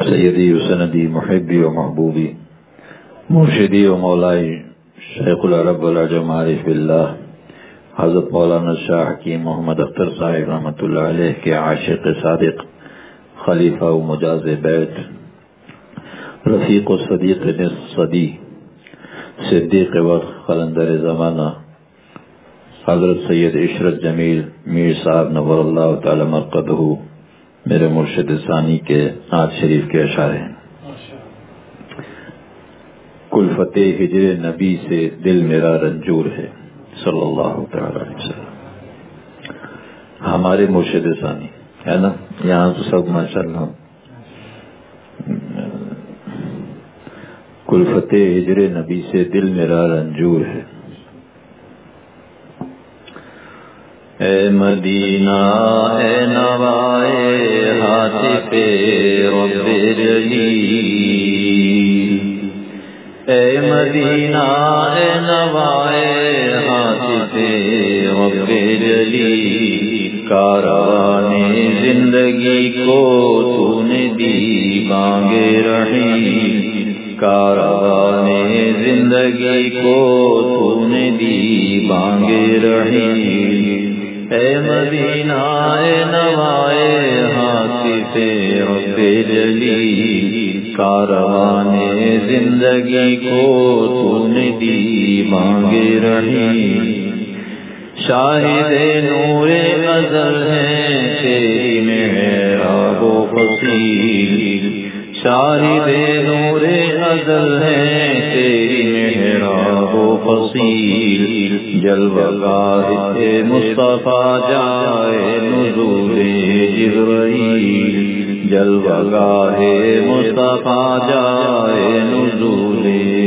سیدی و سندی محبی و محبوبی مرشدی و مولائی شیخ العرب والعجم عارف باللہ حضرت مولانا شاہ حکیم محمد اختر صاحب رحمۃ اللہ علیہ کے عاشق صادق، خلیفہ و مجاز بیت، رفیق و صدیق صدی، صدیق وقت، قلندر زمانہ، حضرت سید عشرت جمیل میر صاحب نور اللہ تعالی مرقدہ میرے مرشد ثانی کے نعت شریف کے اشعار ہیں۔ کلفت ہجر نبی سے دل میرا رنجور ہے، صلی اللہ تعالی علیہ وسلم۔ ہمارے مرشد ثانی ہے نا، یہاں تو سب ماشاءاللہ۔ کلفت ہجر نبی سے دل میرا رنجور ہے، اے مدینہ اے نوائے ہاتف رب جلیل، اے مدینہ اے نوائے ہاتف رب جلیل، کاران زندگی کو تو نے دی بانگ رحیل، کاران زندگی کو تو نے دی بانگ رحیل، اے مدینہ اے نوائے ہاتف رب جلیل، کاروان زندگی کو تو نے دی بانگ رحیل، شاہد نور ازل ہے تیری محراب و فصیل، شاہد نور ازل ہے تیری محراب و فصیل، جلوہ گاہ مصطفیٰ جائے نزول جبرائیل، جلوہ گاہ مصطفیٰ جائے نزول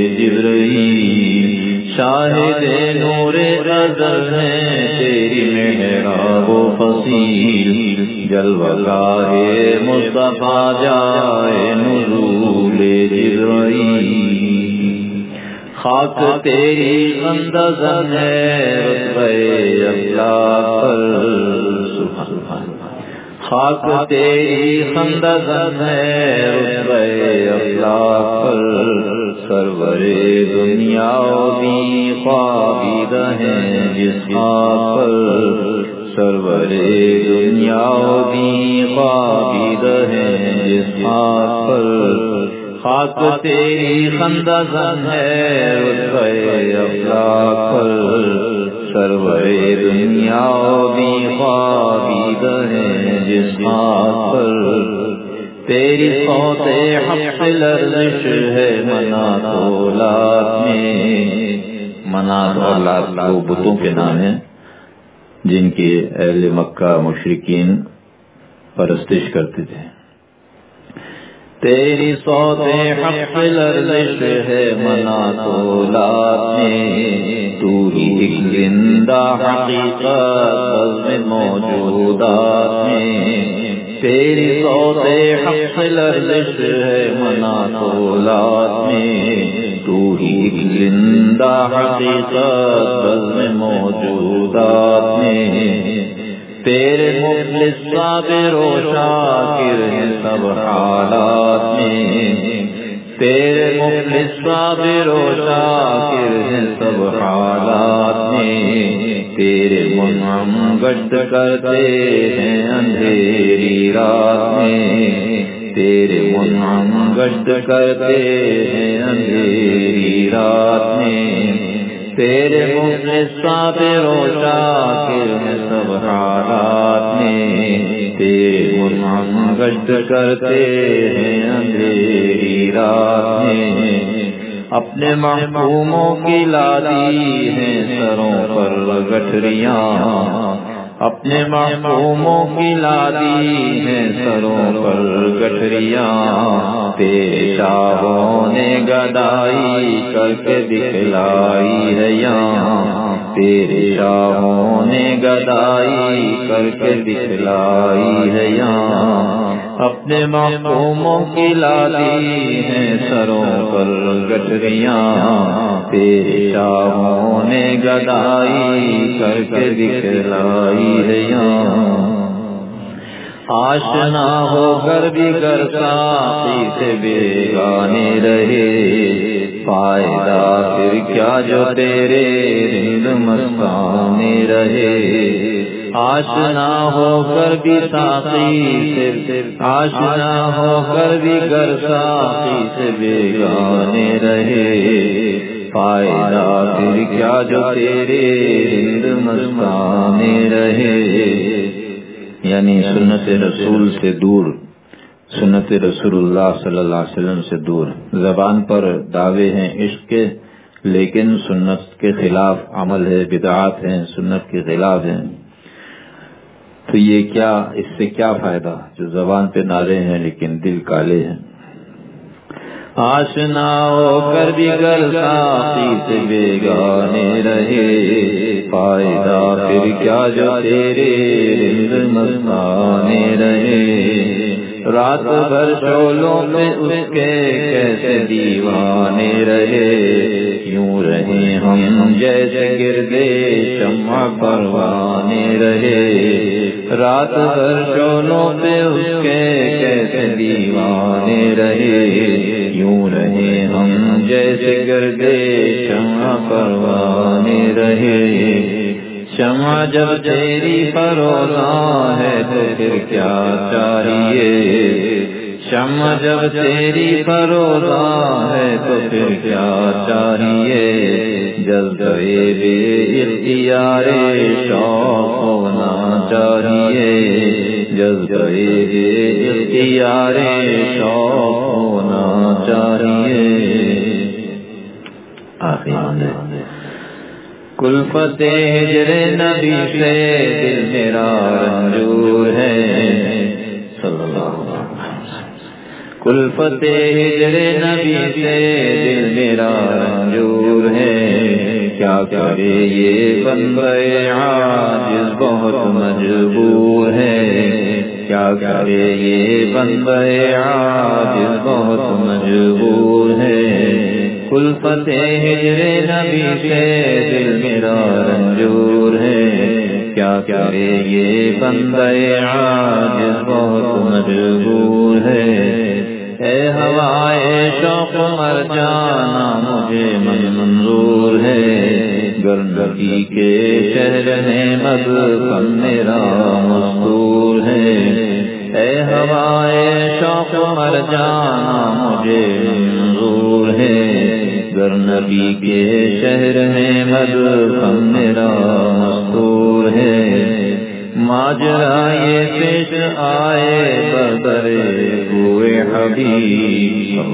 جبرائیل، شاہد نور ازل ہے تیری محراب و فصیل، جلوہ گاہ مصطفیٰ جائے نزول جبرائیل، خاک تیری اندازن ہے رتبہ افلاک پر، خاک تیری اندازن ہے رتبہ افلاک پر، سرور دنیا بھی خوابید ہیں جس خاک پر، سرور دنیا بھی خوابید ہیں جس خاک پر، خاک تیری خندزن ہے رتبہ افلاک پر، سرور دنیا بھی خوابید ہیں جس خاک پر، تیری صوت حق لرزش ہے مناتولات میں، مناتولات وہ بتوں کے نام ہیں جن کی اہل مکہ مشرکین پرستش کرتے تھے، تیری صوت حق لرزش ہے مناتولات میں، تو ہی ایک زندہ حقیقت بزم موجودات میں، تیری صوت حق لرزش ہے مناتولات میں، تو ہی ایک زندہ حقیقت بزم موجودات میں، تیرے مفلس صابر و شاکر ہیں سب حالات میں، تیرے مفلس صابر و شاکر ہیں سب حالات میں، تیرے منعم گشت کرتے ہیں اندھیری رات میں، تیرے منعم گشت کرتے ہیں اندھیری رات میں، تیرے مفلس صابر و شاکر ہیں سب حالات میں، تیرے منعم گشت کرتے ہیں اندھیری رات میں، اپنے محکوموں کی لادی ہیں سروں پر گٹھریاں، اپنے محکوموں کی لادی ہیں سروں پر گٹھریاں، تیرے شاہوں نے گدائی کر کے دکھلائی ہے یہاں، تیرے شاہوں نے گدائی کر کے دکھلائی ہے یہاں، اپنے محکوموں کی لادی ہیں سروں پر گٹھریاں، تیرے شاہوں نے گدائی کر کے دکھلائی ہے یہاں، آشنا ہو کر بھی گر ساقی سے بیگانے رہے، فائدہ پھر کیا جو تیرے دل مستانے رہے۔ آشنا ہو کر بھی ساقی سے، آشنا ہو کر بھی گر ساقی سے بیگانے رہے، فائدہ پھر کیا جو تیرے دل مستانے رہے۔ یعنی سنت رسول سے دور، سنت رسول اللہ صلی اللہ علیہ وسلم سے دور۔ زبان پر دعوے ہیں عشق کے، لیکن سنت کے خلاف عمل ہے، بدعات ہیں، سنت کے خلاف ہیں، تو یہ کیا، اس سے کیا فائدہ جو زبان پہ نعرے ہیں لیکن دل کالے ہیں۔ آشنا ہو کر بھی گر ساقی سے بیگانے رہے، فائدہ پھر کیا جو تیرے دل مستانے رہے۔ رات بھر شعلوں میں اس کے کیسے دیوانے رہے، یوں رہے ہم جیسے گردے شمع پروانے رہے۔ رات بھر شعلوں پہ اس کے کیسے دیوانے رہے، یوں رہے ہم جیسے گردے شمع پروانے رہے۔ شمع جب تیری فروزاں ہے تو پھر کیا چاہیے، شمع جب تیری فروزاں ہے تو پھر کیا چاہیے۔ جذبے بے اختیار شوق ہونا چاہیے، جذبے بے اختیار شوق ہونا چاہیے۔ آخر کلفت ہجر نبی سے دل میرا رنجور ہے، صلی اللہ علیہ وسلم۔ کلفت ہجر نبی سے دل میرا رنجور ہے، کیا کرے یہ بندے عاجز بہت مجبور ہے، کیا کرے یہ بندے عاجز بہت مجبور ہے۔ کلفت ہجر نبی سے دل میرا رنجور ہے، کیا کرے یہ بندے عاجز بہت مجبور ہے۔ اے ہوائے شوق مر جانا مجھے منظور ہے، گر نبی کے شہر احمد غم میرا مستور ہے۔ اے ہوائے شوق مر جانا مجھے منظور ہے، گر نبی کے شہر احمد غم میرا مستور ہے۔ ماجرا یہ پیش آئے بدرے ہوئے حبیب،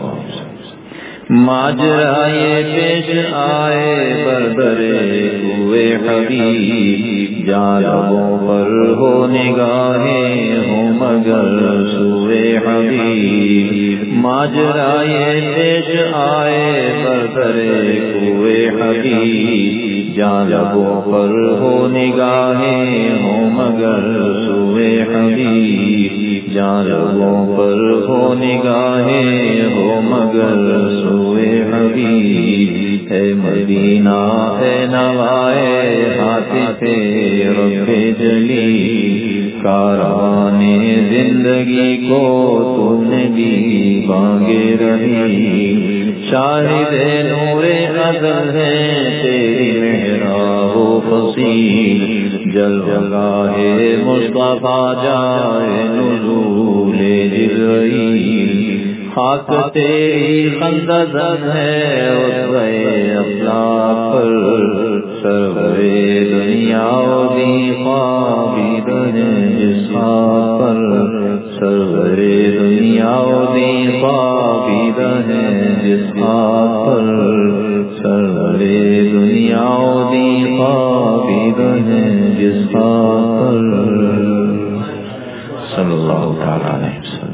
ماجرا یہ پیش آئے بدرے ہوئے حبیب، جہاں لبوں پر ہو نگاہیں ہوں مگر سوئے حبیب۔ ماجرا یہ پیش آئے بدرے ہوئے حبیب، جہاں لبوں پر ہو نگاہیں ہوں مگر سوئے حبیب، جہاں لبوں پر ہو نگاہیں ہو مگر سوئے حبیب۔ اے مدینہ اے نوائے ہاتھ رب جلی، کارانے زندگی کو تو نے دی بانگے رہی، شاہد نور ازل ہے تیری محراب و فصیل، جلوگاہ مصطفیٰ جائے نزول جبرائیل، خاک تیری خندزن ہے عزوے افلاک پر، سرور دنیا و دی خوابید ہے جس خاک پر، سرور دنیا و دی خوابید ہے جس خاک پر، سرور دنیا و دی خوابید ہے جس خاک پر، صلی اللہ تعالی علیہ وسلم۔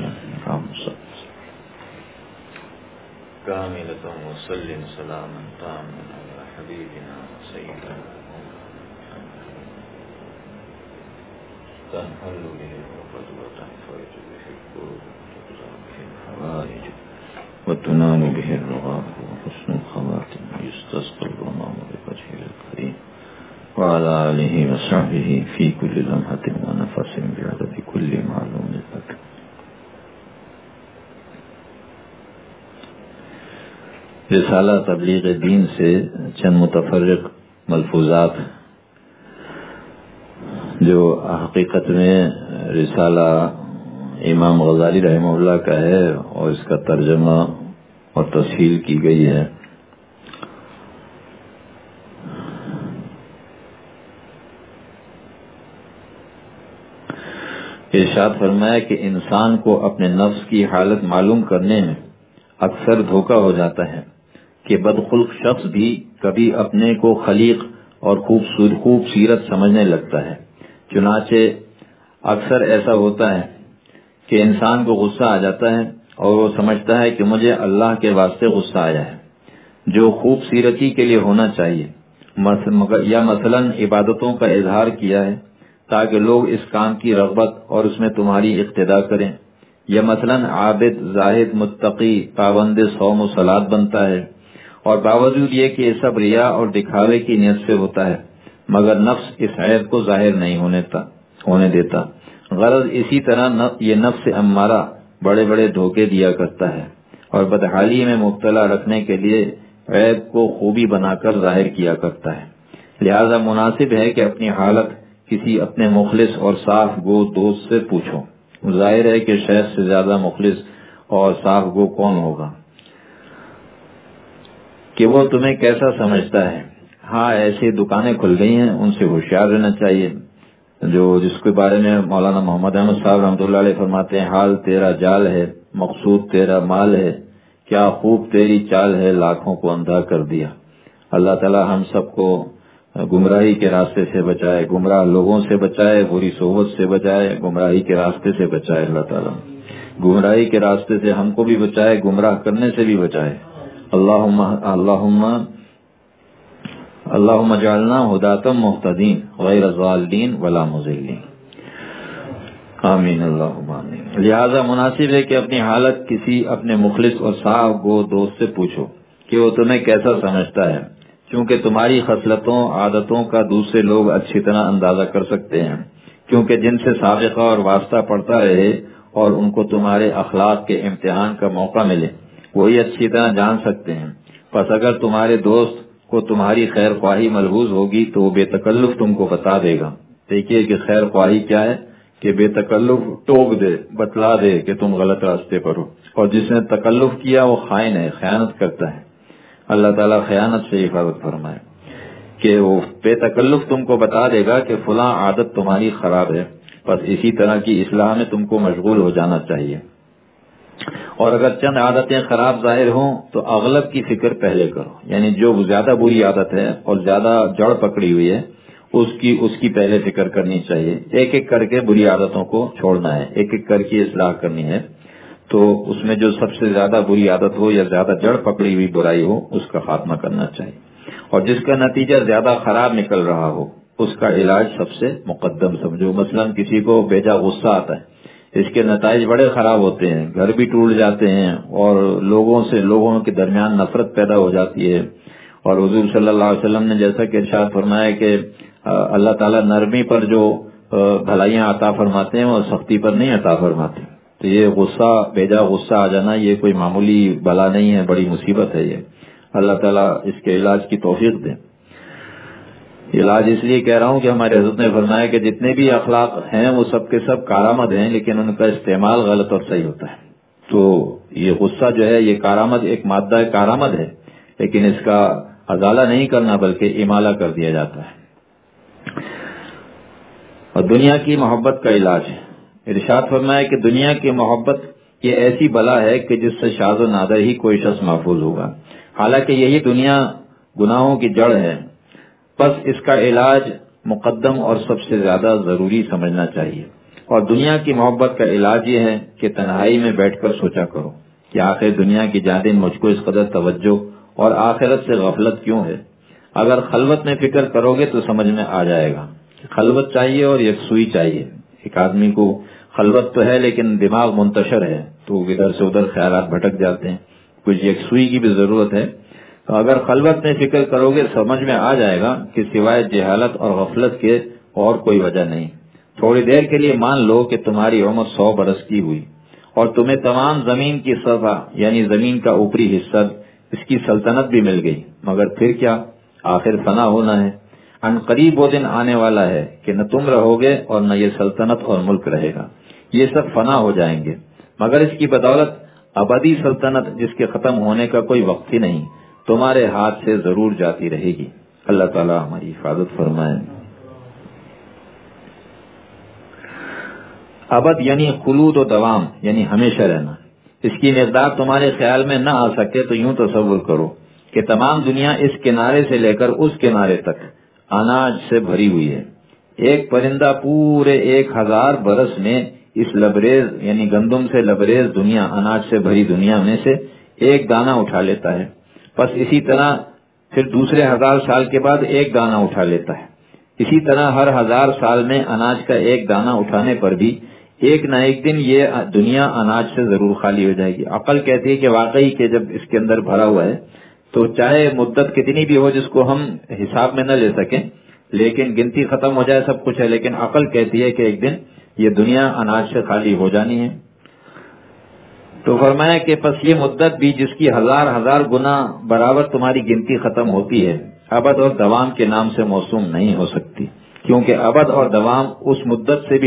كاملة وسلم سلاما تاما على حبيبنا وسيدنا تنحل به العقد وتنفرج به الكروب وتقضى به الحوائج وتنال به الرغاب وحسن الخواتم يستسقى الغمام بوجهه الكريم وعلى آله وصحبه في كل لمحة ونفس بعدد کل معلوم لک. رسالہ تبلیغ دین سے چند متفرق ملفوظات جو حقیقت میں رسالہ امام غزالی رحمہ اللہ کا ہے اور اس کا ترجمہ اور تفصیل کی گئی ہے. ارشاد فرمایا کہ انسان کو اپنے نفس کی حالت معلوم کرنے میں اکثر دھوکہ ہو جاتا ہے کہ بدخلق شخص بھی کبھی اپنے کو خلیق اور خوب سیرت سمجھنے لگتا ہے. چنانچہ اکثر ایسا ہوتا ہے کہ انسان کو غصہ آ جاتا ہے اور وہ سمجھتا ہے کہ مجھے اللہ کے واسطے غصہ آیا ہے، جو خوب سیرتی کے لیے ہونا چاہیے، یا مثلاً عبادتوں کا اظہار کیا ہے تاکہ لوگ اس کام کی رغبت اور اس میں تمہاری اقتدا کریں، یا مثلاً عابد زاہد متقی پابند صوم و صلات بنتا ہے، اور باوجود یہ کہ یہ سب ریا اور دکھاوے کی نیت سے ہوتا ہے، مگر نفس اس عیب کو ظاہر نہیں ہونے دیتا. غرض اسی طرح یہ نفس امارہ بڑے بڑے دھوکے دیا کرتا ہے اور بدحالی میں مبتلا رکھنے کے لیے عیب کو خوبی بنا کر ظاہر کیا کرتا ہے. لہذا مناسب ہے کہ اپنی حالت کسی اپنے مخلص اور صاف گو دوست سے پوچھو. ظاہر ہے کہ شیخ سے زیادہ مخلص اور صاف گو کون ہوگا کہ وہ تمہیں کیسا سمجھتا ہے. ہاں، ایسی دکانیں کھل گئی ہیں، ان سے ہوشیار رہنا چاہیے. جس کے بارے میں مولانا محمد احمد صاحب رحمۃ اللہ علیہ فرماتے ہیں، حال تیرا جال ہے، مقصود تیرا مال ہے، کیا خوب تیری چال ہے، لاکھوں کو اندھا کر دیا. اللہ تعالی ہم سب کو گمراہی کے راستے سے بچائے، گمراہ لوگوں سے بچائے، بری صحبت سے بچائے، گمراہی کے راستے سے بچائے. اللہ تعالی گمراہی کے راستے سے ہم کو بھی بچائے، گمراہ کرنے سے بھی بچائے. اللہم اجعلنا ہداتم مہتدین غیر ضالین ولا مضلین. آمین اللہم آمین. لہذا مناسب ہے کہ اپنی حالت کسی اپنے مخلص اور صاحب گو دوست سے پوچھو کہ وہ تمہیں کیسا سمجھتا ہے، کیونکہ تمہاری خصلتوں عادتوں کا دوسرے لوگ اچھی طرح اندازہ کر سکتے ہیں، کیونکہ جن سے سابقہ اور واسطہ پڑتا رہے اور ان کو تمہارے اخلاق کے امتحان کا موقع ملے وہی اچھی طرح جان سکتے ہیں. پس اگر تمہارے دوست کو تمہاری خیر خواہی ملحوظ ہوگی تو وہ بے تکلف تم کو بتا دے گا. دیکھیے کہ خیر خواہی کیا ہے کہ بے تکلف ٹوک دے، بتلا دے کہ تم غلط راستے پر ہو، اور جس نے تکلف کیا وہ خائن ہے، خیانت کرتا ہے. اللہ تعالیٰ خیانت سے حفاظت فرمائے کہ وہ بے تکلف تم کو بتا دے گا کہ فلاں عادت تمہاری خراب ہے، بس اسی طرح کی اصلاح میں تم کو مشغول ہو جانا چاہیے. اور اگر چند عادتیں خراب ظاہر ہوں تو اغلب کی فکر پہلے کرو، یعنی جو زیادہ بری عادت ہے اور زیادہ جڑ پکڑی ہوئی ہے اس کی پہلے فکر کرنی چاہیے. ایک ایک کر کے بری عادتوں کو چھوڑنا ہے، ایک ایک کر کے اصلاح کرنی ہے. تو اس میں جو سب سے زیادہ بری عادت ہو یا زیادہ جڑ پکڑی ہوئی برائی ہو اس کا خاتمہ کرنا چاہیے، اور جس کا نتیجہ زیادہ خراب نکل رہا ہو اس کا علاج سب سے مقدم سمجھو. مثلا کسی کو بیجا غصہ آتا ہے، اس کے نتائج بڑے خراب ہوتے ہیں، گھر بھی ٹوٹ جاتے ہیں اور لوگوں کے درمیان نفرت پیدا ہو جاتی ہے. اور حضور صلی اللہ علیہ وسلم نے جیسا کہ ارشاد فرمایا کہ اللہ تعالیٰ نرمی پر جو بھلائیاں عطا فرماتے ہیں وہ سختی پر نہیں عطا فرماتے. تو یہ غصہ، بیجا غصہ آ جانا یہ کوئی معمولی بلا نہیں ہے، بڑی مصیبت ہے. یہ اللہ تعالیٰ اس کے علاج کی توفیق دے. علاج اس لیے کہہ رہا ہوں کہ ہمارے حضرت نے فرمایا کہ جتنے بھی اخلاق ہیں وہ سب کے سب کارآمد ہیں، لیکن ان کا استعمال غلط اور صحیح ہوتا ہے. تو یہ غصہ جو ہے یہ کارآمد، ایک مادہ کارآمد ہے، لیکن اس کا ازالہ نہیں کرنا بلکہ امالہ کر دیا جاتا ہے. اور دنیا کی محبت کا علاج ہے. ارشاد فرمایا کہ دنیا کی محبت یہ ایسی بلا ہے کہ جس سے شاذ و نادر ہی کوئی شخص محفوظ ہوگا، حالانکہ یہی دنیا گناہوں کی جڑ ہے. بس اس کا علاج مقدم اور سب سے زیادہ ضروری سمجھنا چاہیے. اور دنیا کی محبت کا علاج یہ ہے کہ تنہائی میں بیٹھ کر سوچا کرو کہ آخر دنیا کی جانب مجھ کو اس قدر توجہ اور آخرت سے غفلت کیوں ہے. اگر خلوت میں فکر کرو گے تو سمجھ میں آ جائے گا. خلوت چاہیے اور یکسوئی چاہیے. ایک آدمی کو خلوت تو ہے لیکن دماغ منتشر ہے تو ادھر سے ادھر خیالات بھٹک جاتے ہیں. کچھ یکسوئی کی بھی ضرورت ہے. تو اگر خلوت میں فکر کرو گے سمجھ میں آ جائے گا کہ سوائے جہالت اور غفلت کے اور کوئی وجہ نہیں. تھوڑی دیر کے لیے مان لو کہ تمہاری عمر 100 برس کی ہوئی اور تمہیں تمام زمین کی سطح یعنی زمین کا اوپری حصہ اس کی سلطنت بھی مل گئی، مگر پھر کیا؟ آخر فنا ہونا ہے۔ ان قریب وہ دن آنے والا ہے کہ نہ تم رہو گے اور نہ یہ سلطنت اور ملک رہے گا، یہ سب فنا ہو جائیں گے، مگر اس کی بدولت ابدی سلطنت جس کے ختم ہونے کا کوئی وقت ہی نہیں تمہارے ہاتھ سے ضرور جاتی رہے گی۔ اللہ تعالی ہماری حفاظت فرمائے۔ ابد یعنی خلود و دوام یعنی ہمیشہ رہنا، اس کی مقدار تمہارے خیال میں نہ آ سکے تو یوں تصور کرو کہ تمام دنیا اس کنارے سے لے کر اس کنارے تک اناج سے بھری ہوئی ہے۔ ایک پرندہ پورے 1000 برس میں اس لبریز یعنی گندم سے لبریز دنیا، اناج سے بھری دنیا میں سے ایک دانہ اٹھا لیتا ہے، بس اسی طرح پھر دوسرے 1000 سال کے بعد ایک دانہ اٹھا لیتا ہے۔ اسی طرح ہر 1000 سال میں اناج کا ایک دانہ اٹھانے پر بھی ایک نہ ایک دن یہ دنیا اناج سے ضرور خالی ہو جائے گی۔ عقل کہتی ہے کہ واقعی کہ جب اس کے اندر بھرا ہوا ہے تو چاہے مدت کتنی بھی ہو جس کو ہم حساب میں نہ لے سکیں، لیکن گنتی ختم ہو جائے سب کچھ ہے، لیکن عقل کہتی ہے کہ ایک دن یہ دنیا اناج سے خالی ہو جانی ہے۔ تو فرمایا کہ پس یہ مدت بھی جس کی 1000 گنا برابر تمہاری گنتی ختم ہوتی ہے، ابد اور دوام کے نام سے موسوم نہیں ہو سکتی، کیونکہ ابد اور دوام اس مدت سے بھی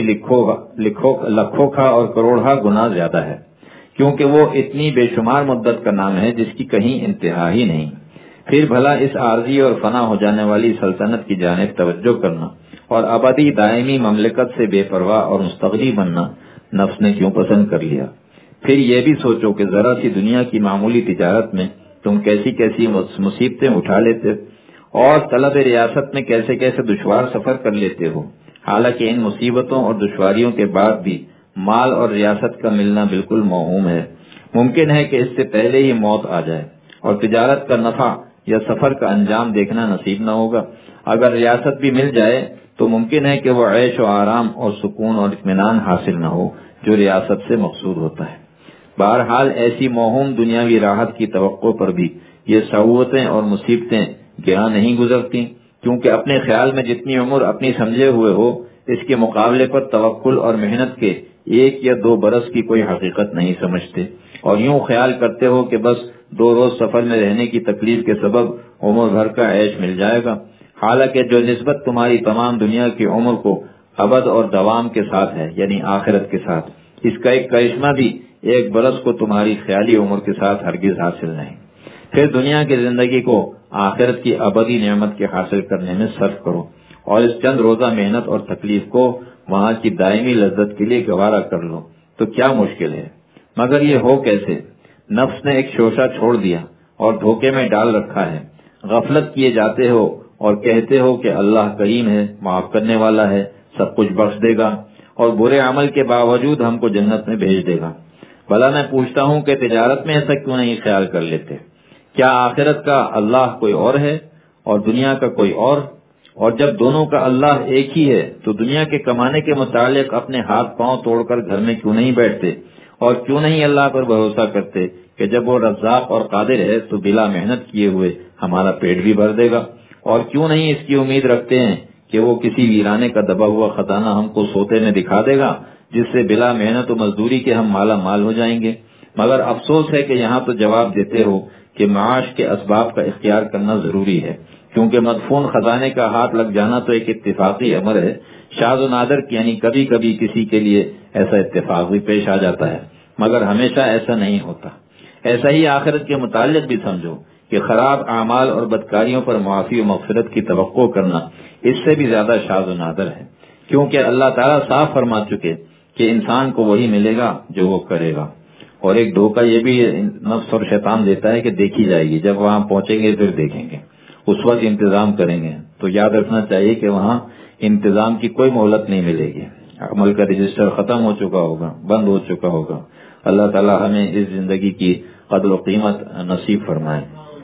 لکھوں کھا اور کروڑہ گنا زیادہ ہے، کیونکہ وہ اتنی بے شمار مدت کا نام ہے جس کی کہیں انتہا ہی نہیں۔ پھر بھلا اس عارضی اور فنا ہو جانے والی سلطنت کی جانب توجہ کرنا اور ابدی دائمی مملکت سے بے پرواہ اور مستغنی بننا نفس نے کیوں پسند کر لیا؟ پھر یہ بھی سوچو کہ ذرا سی دنیا کی معمولی تجارت میں تم کیسی کیسی مصیبتیں اٹھا لیتے اور طلب ریاست میں کیسے کیسے دشوار سفر کر لیتے ہو، حالانکہ ان مصیبتوں اور دشواریوں کے بعد بھی مال اور ریاست کا ملنا بالکل موہوم ہے۔ ممکن ہے کہ اس سے پہلے ہی موت آ جائے اور تجارت کا نفع یا سفر کا انجام دیکھنا نصیب نہ ہوگا۔ اگر ریاست بھی مل جائے تو ممکن ہے کہ وہ عیش و آرام اور سکون اور اطمینان حاصل نہ ہو جو ریاست سے مقصود ہوتا ہے۔ بہرحال ایسی موہوم دنیاوی راحت کی توقع پر بھی یہ سعوتیں اور مصیبتیں گراں نہیں گزرتی، کیونکہ اپنے خیال میں جتنی عمر اپنی سمجھے ہوئے ہو اس کے مقابلے پر توکل اور محنت کے 1 یا 2 برس کی کوئی حقیقت نہیں سمجھتے، اور یوں خیال کرتے ہو کہ بس 2 روز سفر میں رہنے کی تکلیف کے سبب عمر بھر کا عیش مل جائے گا، حالانکہ جو نسبت تمہاری تمام دنیا کی عمر کو ابد اور دوام کے ساتھ ہے یعنی آخرت کے ساتھ، اس کا ایک کرشمہ بھی 1 برس کو تمہاری خیالی عمر کے ساتھ ہرگز حاصل نہیں۔ پھر دنیا کی زندگی کو آخرت کی ابدی نعمت کے حاصل کرنے میں صرف کرو اور اس چند روزہ محنت اور تکلیف کو وہاں کی دائمی لذت کے لیے گوارا کر لو، تو کیا مشکل ہے؟ مگر یہ ہو کیسے؟ نفس نے ایک شوشہ چھوڑ دیا اور دھوکے میں ڈال رکھا ہے۔ غفلت کیے جاتے ہو اور کہتے ہو کہ اللہ کریم ہے، معاف کرنے والا ہے، سب کچھ بخش دے گا اور برے عمل کے باوجود ہم کو جنت میں بھیج دے گا۔ بھلا میں پوچھتا ہوں کہ تجارت میں ایسا کیوں نہیں خیال کر لیتے؟ کیا آخرت کا اللہ کوئی اور ہے اور دنیا کا کوئی اور جب دونوں کا اللہ ایک ہی ہے تو دنیا کے کمانے کے متعلق اپنے ہاتھ پاؤں توڑ کر گھر میں کیوں نہیں بیٹھتے اور کیوں نہیں اللہ پر بھروسہ کرتے کہ جب وہ رزاق اور قادر ہے تو بلا محنت کیے ہوئے ہمارا پیٹ بھی بھر دے گا، اور کیوں نہیں اس کی امید رکھتے ہیں کہ وہ کسی ویرانے کا دبا ہوا خزانہ ہم کو سوتے میں دکھا دے گا جس سے بلا محنت و مزدوری کے ہم مالا مال ہو جائیں گے۔ مگر افسوس ہے کہ یہاں تو جواب دیتے ہو کہ معاش کے اسباب کا اختیار کرنا ضروری ہے، کیونکہ مدفون خزانے کا ہاتھ لگ جانا تو ایک اتفاقی امر ہے، شاذ و نادر یعنی کبھی کبھی کسی کے لیے ایسا اتفاق بھی پیش آ جاتا ہے، مگر ہمیشہ ایسا نہیں ہوتا۔ ایسا ہی آخرت کے متعلق بھی سمجھو کہ خراب اعمال اور بدکاریوں پر معافی و مغفرت کی توقع کرنا اس سے بھی زیادہ شاذ و نادر ہے، کیونکہ اللہ تعالیٰ صاف فرما چکے کہ انسان کو وہی ملے گا جو وہ کرے گا۔ اور ایک دھوکہ یہ بھی نفس اور شیطان دیتا ہے کہ دیکھی جائے گی، جب وہاں پہنچیں گے پھر دیکھیں گے، اس وقت انتظام کریں گے۔ تو یاد رکھنا چاہیے کہ وہاں انتظام کی کوئی مہلت نہیں ملے گی، عمل کا رجسٹر ختم ہو چکا ہوگا، بند ہو چکا ہوگا۔ اللہ تعالیٰ ہمیں اس زندگی کی قدر و قیمت نصیب فرمائے۔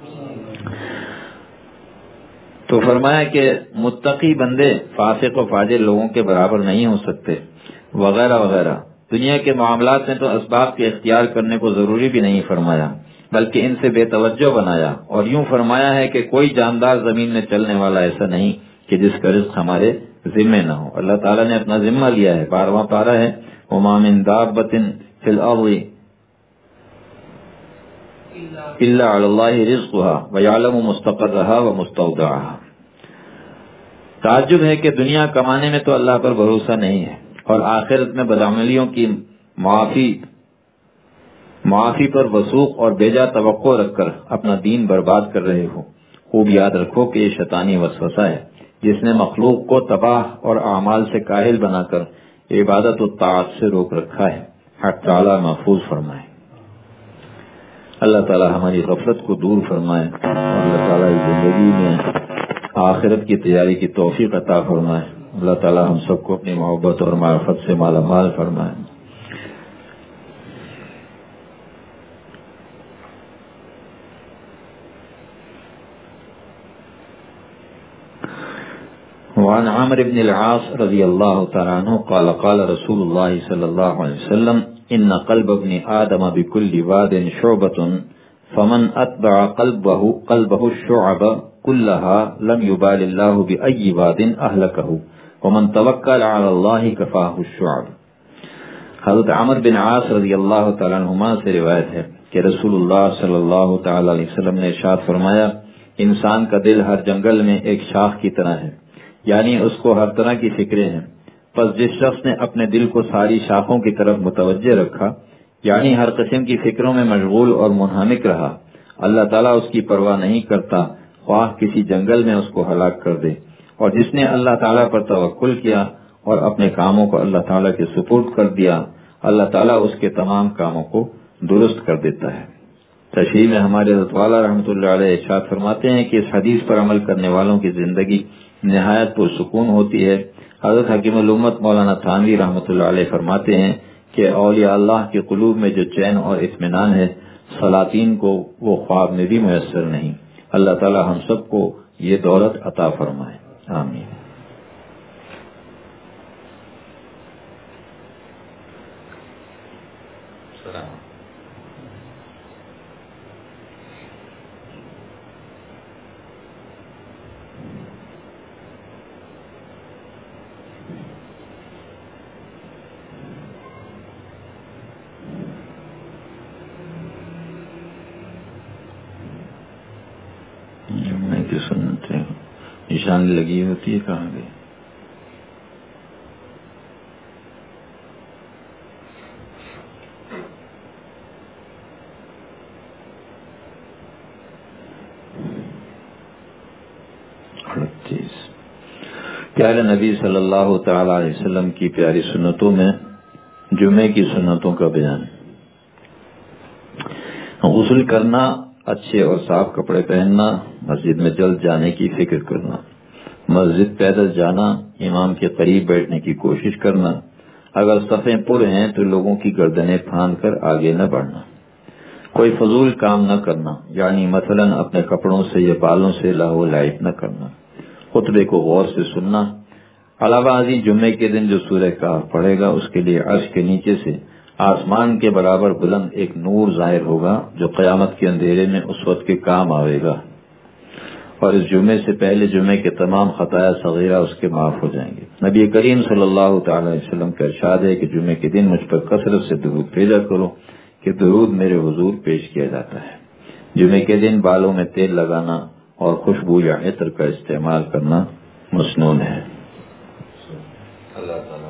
تو فرمایا کہ متقی بندے فاسق و فاجر لوگوں کے برابر نہیں ہو سکتے وغیرہ وغیرہ۔ دنیا کے معاملات میں تو اسباب کے اختیار کرنے کو ضروری بھی نہیں فرمایا، بلکہ ان سے بے توجہ بنایا، اور یوں فرمایا ہے کہ کوئی جاندار زمین میں چلنے والا ایسا نہیں کہ جس کا رزق ہمارے ذمے نہ ہو. اللہ تعالیٰ نے اپنا ذمہ لیا ہے. 12واں پارہ ہے وما من دابۃ فی الارض الا علی اللہ رزقها ویعلم مستقرها ومستودعها. تعجب ہے کہ دنیا کمانے میں تو اللہ پر بھروسہ نہیں ہے اور آخرت میں بدعملیوں کی معافی پر وثوق اور بیجا توقع رکھ کر اپنا دین برباد کر رہے ہو. خوب یاد رکھو کہ یہ شیطانی وسوسہ ہے جس نے مخلوق کو تباہ اور اعمال سے کاہل بنا کر عبادت و طاعت سے روک رکھا ہے. حق تعالی محفوظ فرمائے. اللہ تعالی ہماری غفلت کو دور فرمائے اور اللہ تعالی زندگی میں آخرت کی تیاری کی توفیق عطا فرمائے. اللہ تعالی ہم سب کو اپنی محبت اور معرفت سے مالا مال فرمائے. وعن عمرو بن العاص رضی اللہ تعالی عنہ قال قال رسول اللہ صلی اللہ علیہ وسلم ان قلب ابن آدم بكل واد شعبة فمن اتبع قلبه الشعب كلها لم يبال الله بأي واد اهلكه ومن توکل علی اللہ کفاہ الشعب. حضرت عمرو بن عاص رضی اللہ تعالیٰ عنہما سے روایت ہے کہ رسول اللہ صلی اللہ تعالی علیہ وسلم نے ارشاد فرمایا انسان کا دل ہر جنگل میں ایک شاخ کی طرح ہے، یعنی اس کو ہر طرح کی فکریں ہیں. پس جس شخص نے اپنے دل کو ساری شاخوں کی طرف متوجہ رکھا، یعنی ہر قسم کی فکروں میں مشغول اور منہمک رہا، اللہ تعالیٰ اس کی پرواہ نہیں کرتا خواہ کسی جنگل میں اس کو ہلاک کر دے. اور جس نے اللہ تعالیٰ پر توکل کیا اور اپنے کاموں کو اللہ تعالیٰ کے سپرد کر دیا، اللہ تعالیٰ اس کے تمام کاموں کو درست کر دیتا ہے. تشریح میں ہمارے حضرت والا رحمۃ اللہ علیہ ارشاد فرماتے ہیں کہ اس حدیث پر عمل کرنے والوں کی زندگی نہایت پرسکون ہوتی ہے. حضرت حکیم الامت مولانا تھانوی رحمۃ اللہ علیہ فرماتے ہیں کہ اولیاء اللہ کے قلوب میں جو چین اور اطمینان ہے سلاطین کو وہ خواب میں بھی میسر نہیں. اللہ تعالیٰ ہم سب کو یہ دولت عطا فرمائے. آمین. سنتے نشان لگی ہوتی ہے کہاں گئی؟ پیارے نبی صلی اللہ تعالی علیہ وسلم کی پیاری سنتوں میں جمعے کی سنتوں کا بیان. غسل کرنا، اچھے اور صاف کپڑے پہننا، مسجد میں جلد جانے کی فکر کرنا، مسجد پیدل جانا، امام کے قریب بیٹھنے کی کوشش کرنا، اگر صفیں پر ہیں تو لوگوں کی گردنیں پھاند کر آگے نہ بڑھنا، کوئی فضول کام نہ کرنا، یعنی مثلا اپنے کپڑوں سے یا بالوں سے لاہو لعب نہ کرنا، خطبے کو غور سے سننا. علاوہ ازیں جمعے کے دن جو سورہ کہف پڑھے گا اس کے لیے عرش کے نیچے سے آسمان کے برابر بلند ایک نور ظاہر ہوگا جو قیامت کے اندھیرے میں اس وقت کے کام آئے گا، اور اس جمعے سے پہلے جمعے کے تمام خطایا صغیرہ اس کے معاف ہو جائیں گے. نبی کریم صلی اللہ تعالی علیہ وسلم کا ارشاد ہے کہ جمعے کے دن مجھ پر کثرت سے درود بھیجا کرو کہ درود میرے حضور پیش کیا جاتا ہے. جمعے کے دن بالوں میں تیل لگانا اور خوشبو یا عطر کا استعمال کرنا مسنون ہے. اللہ تعالیٰ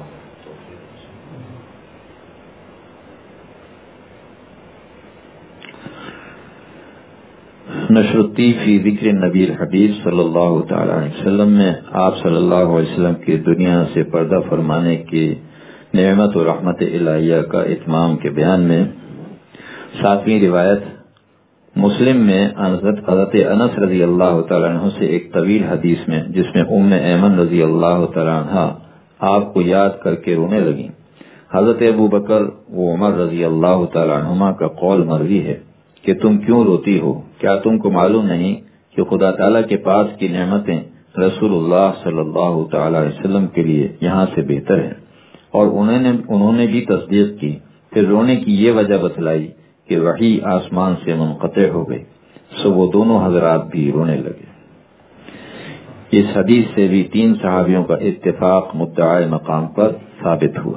نشرتی فی ذکر نبی الحبیب صلی اللہ تعالی علیہ وسلم میں آپ صلی اللہ علیہ وسلم کی دنیا سے پردہ فرمانے کی نعمت و رحمت الہیہ کا اتمام کے بیان میں 7ویں روایت مسلم میں حضرت انس رضی اللہ تعالیٰ عنہ سے ایک طویل حدیث میں جس میں ام ایمن رضی اللہ تعالیٰ عنہ آپ کو یاد کر کے رونے لگیں. حضرت ابو بکر و عمر رضی اللہ تعالیٰ عنہما کا قول مروی ہے کہ تم کیوں روتی ہو؟ کیا تم کو معلوم نہیں کہ خدا تعالیٰ کے پاس کی نعمتیں رسول اللہ صلی اللہ تعالی علیہ وسلم کے لیے یہاں سے بہتر ہیں؟ اور انہوں نے بھی تصدیق کی. پھر رونے کی یہ وجہ بتلائی کہ وحی آسمان سے منقطع ہو گئی، سو وہ دونوں حضرات بھی رونے لگے. اس حدیث سے بھی 3 صحابیوں کا اتفاق مدعی مقام پر ثابت ہوا۔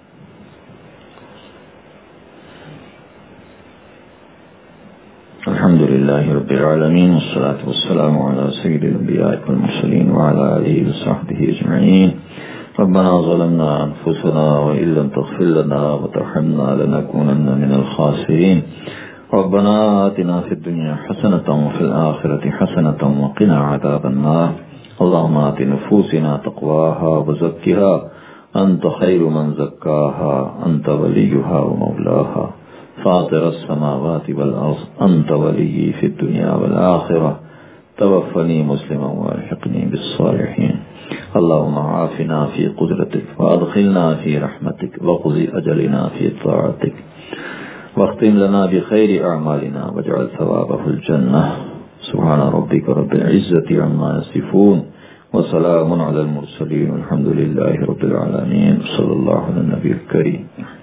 الحمد للہ رب العالمین والصلاة والسلام علی سید الانبیاء والمرسلین وعلی آلہ وصحبہ اجمعین۔ ربنا ظلمنا انفسنا وإن لم تغفر لنا وترحمنا لنكونن من الخاسرین۔ ربنا آتنا في الدنيا حسنة وفي الآخرة حسنة وقنا عذاب النار۔ اللهم آت نفوسنا تقواها وزكها أنت خير من زكاها أنت وليها ومولاها فاطر السماوات والأرض أنت ولي في الدنيا والآخرة توفني مسلما والحقني بالصالحين۔ اللهم عافنا في قدرتك وادخلنا في رحمتك وقضي أجلنا في طاعتك واختم لنا بخير أعمالنا واجعل ثوابه الجنة۔ سبحان ربك رب العزة عما يصفون وسلام على المرسلين والحمد لله رب العالمين۔ صلى الله على النبي الكريم۔